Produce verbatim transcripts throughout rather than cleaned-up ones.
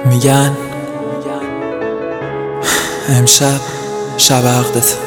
میگن امشب شب عقدت.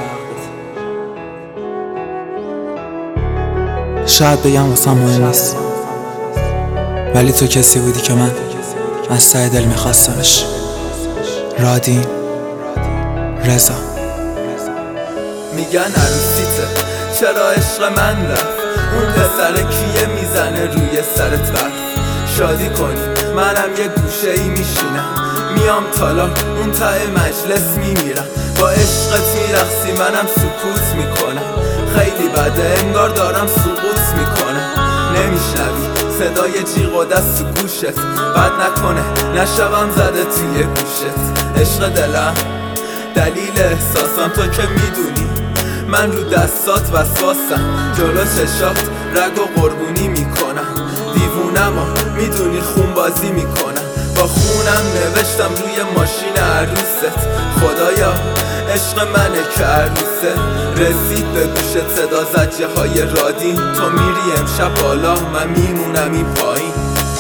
شاید بگم واسم مهم نیست، ولی تو کسی بودی که من از ته دل میخواستمش. رادین رضا. میگن عروسیته چرا عشق من رفت، اون پسر کیه میزنه روی سرت برف. شادی کنی منم یه گوشه ای میشینم، میام تالا اون ته مجلس میمیرم. با عشقت میرقصی منم سکوت میکنم، خیلی بده انگار دارم سقوط میکنم. نمیشنوی صدای جیغ و دست تو گوشت، بد نکنه نشوم زده توی گوشت. عشق دلم دلیل احساسم تو که میدونی، من رو دستات وسواسم، جلو چشات رگ و قربونی میکنم. دیوونم ها میدونی خون بازی میکنم، با خونم نوشتم روی ماشین عروست. خدایا عشق منه که عروسه. رسید به گوشت صدا زجه های رادین، تو میری امشب بالا من میمونم این پایین.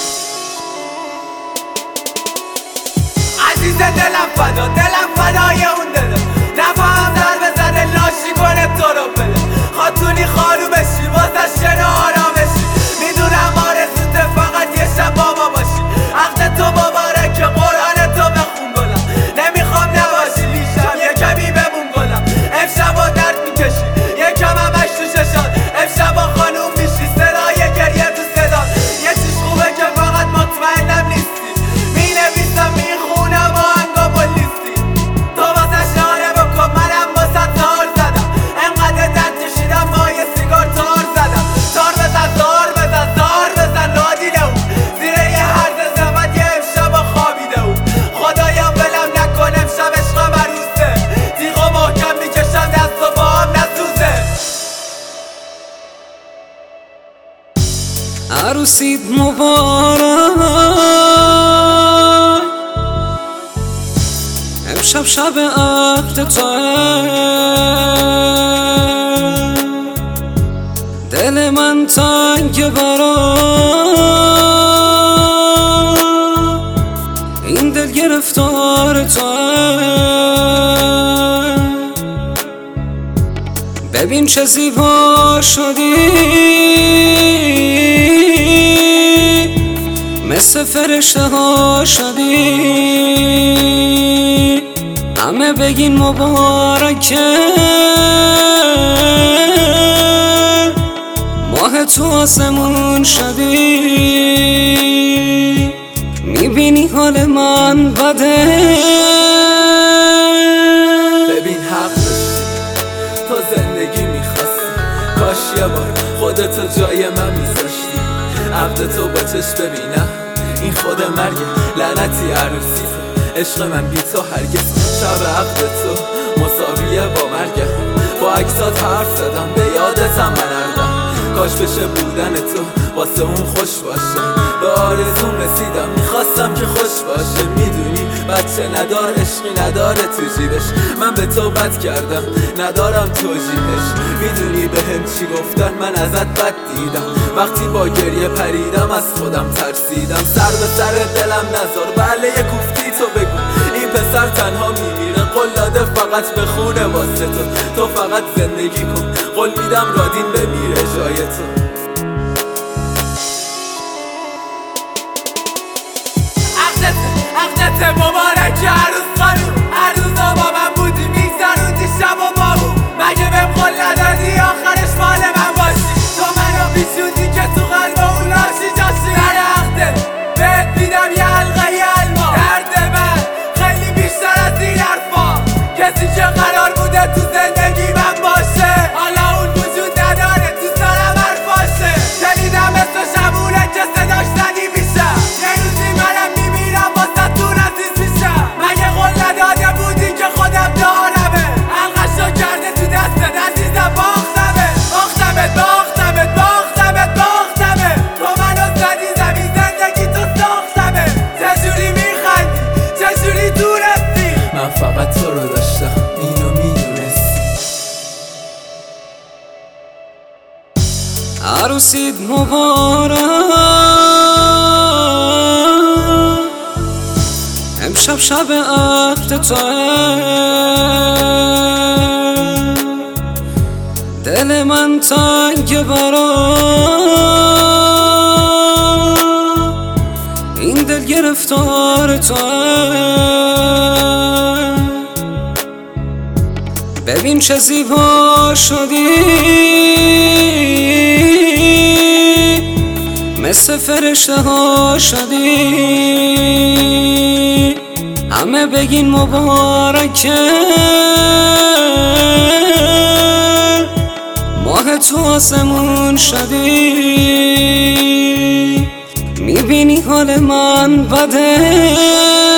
عزیز دلم فدا، دلم فدای اون دلم، نفهم در بزنه لاشی کنه تو رو بله. خاتونی خالو بشی واسه شن آرامشی، میدونم آرزوته فقط یه شب بابا باشی. عقد تو مبارک قرآن تو بخون گلم، نمیخوام نباشی لیشم یه کمی بمون گلم. امشب با درد میکشی یکم همش تو ششات، امشب با خانوم میشی صدای گریه تو صدا. یه چیز خوبه که فقط مطمئنم نیستی، مینویسم میخونم آهنگا با لیستی. تو واسه شانه بکن منم واسه تار زدم، انقدر درد کشیدم با یه سیگار تار زدم. تار بزن تار بزن تار بزن رادینه اون، زیر یه هرز زمد یه امشب خوابیده اون. خدایا ولم نکن امشب عشقم عروسه، تیغو محکم میکشم دست و باهم نسوزه. عروسیت مبارک، امشب شب عقد توه. دل من تنگ برا این دل گرفتار توه. ببین چه زیبا شدی، مثل فرشته ها شدی. همه بگین مبارکه، ماه تو آسمون شدی. میبینی حال من بده، ببین حق داشتی تو زندگی میخواستی، کاش یه بار خودتو جای من میذاشتی. عقد تو با چشم ببینم این خود مرگه، لعنتی عروسیته عشق من بی تو هرگز. شب عقد تو مساویه با مرگه، با عکسات حرف زدم به یادتم من اردم. کاش بشه بودن تو واسه اون خوش باشه، به آرزوم رسیدم میخواستم که خوش باشه. میدونی بچه ندار عشقی نداره تو جیبش، من به تو بد کردم ندارم توجیهش. میدونی به هم چی گفتن من ازت بد دیدم، وقتی با گریه پریدم از خودم ترسیدم. سر به سر دلم نذار بله یه کوفتی تو بگو، این پسر تنها میمیره قول داده فقط به خونه واسه تو. تو فقط زندگی کن قول میدم رادین بمیره جای تو. عقدت مبارک عروس خانوم، هر روزا با من بودی میگذروندی شب و بابو. مگه بهم قول ندادی آخرش مال من باشی، تو منو بیشوندی که تو قلب اون لاشی جاشی. در عقدت بهت میدم یه حلقه یه علما، درد من خیلی بیشتر از این حرفا. کسی که قرار بوده تو زندگی من باشه حالا اون وجود نداره تو سرم حرفاشه. شنیدم اسم شبونه که صداش زدی میشم، یه روزی منم میمیرم واسه تون عزیز میشم. مگه قول نداده بودی که خودم دارمه، حلقشو کرده تو دستت عزیزم باختمه. باختمت باختمت باختمت باختمه، تو منو زدی زمین زندگی تو ساختمه. چجوری میخندی چجوری دورستی، من فقط تو رو داشتم اینو میدونستی. عروسیت مبارک، شب عهد تو دل من تنگ برا این دل گرفتار تو ببین چه زیبا شدی مثل فرشته ها شدی همه بگین مبارکه ماه تو آسمون شدی میبینی حال من بده